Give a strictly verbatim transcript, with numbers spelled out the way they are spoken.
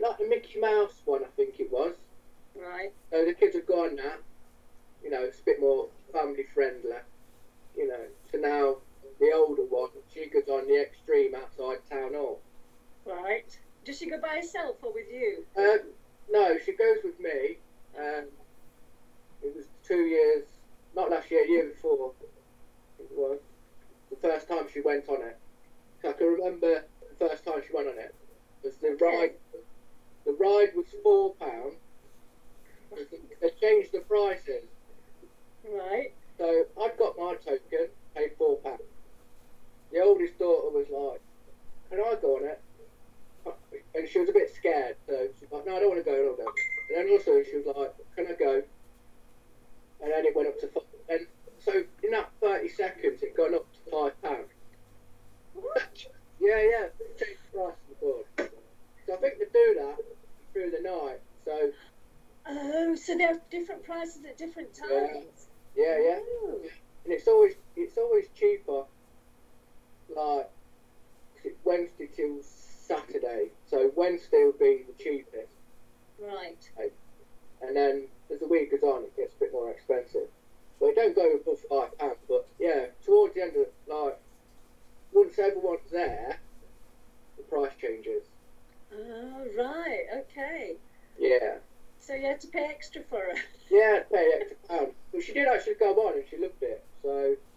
like the Mickey Mouse one, I think it was. Right. So the kids have gone now. You know, it's a bit more family friendly. You know, so now the older one, she goes on the Extreme outside Town Hall. Right. Does she go by herself or with you? Um, no, she goes with me. Um, it was two years, not last year, year before. It was the first time she went on it. So I can remember the first time she went on it. Was the Okay. ride? The ride was four pound. They changed the prices. Right. So I'd got my token, paid four pounds. The oldest daughter was like, "Can I go on it?" And she was a bit scared, so she's like, "No, I don't want to go, I don't want to go." And then also she was like, "Can I go?" And then it went up to five. And so in that thirty seconds, it got up to five pounds. What? Yeah, yeah, changed the price of the board. So I think they do that through the night. So Oh, so there are different prices at different yeah, times. yeah, yeah. Oh. And it's always it's always cheaper. Like it's Wednesday till Saturday. So Wednesday will be the cheapest. Right. And then as the week goes on, it gets a bit more expensive. But it don't go above five pounds. But yeah, towards the end of like, once everyone's there, the price changes. Oh, right. Okay. Yeah, So you had to pay extra for her. yeah, I'd pay extra pound. But she did actually go on and she loved it. So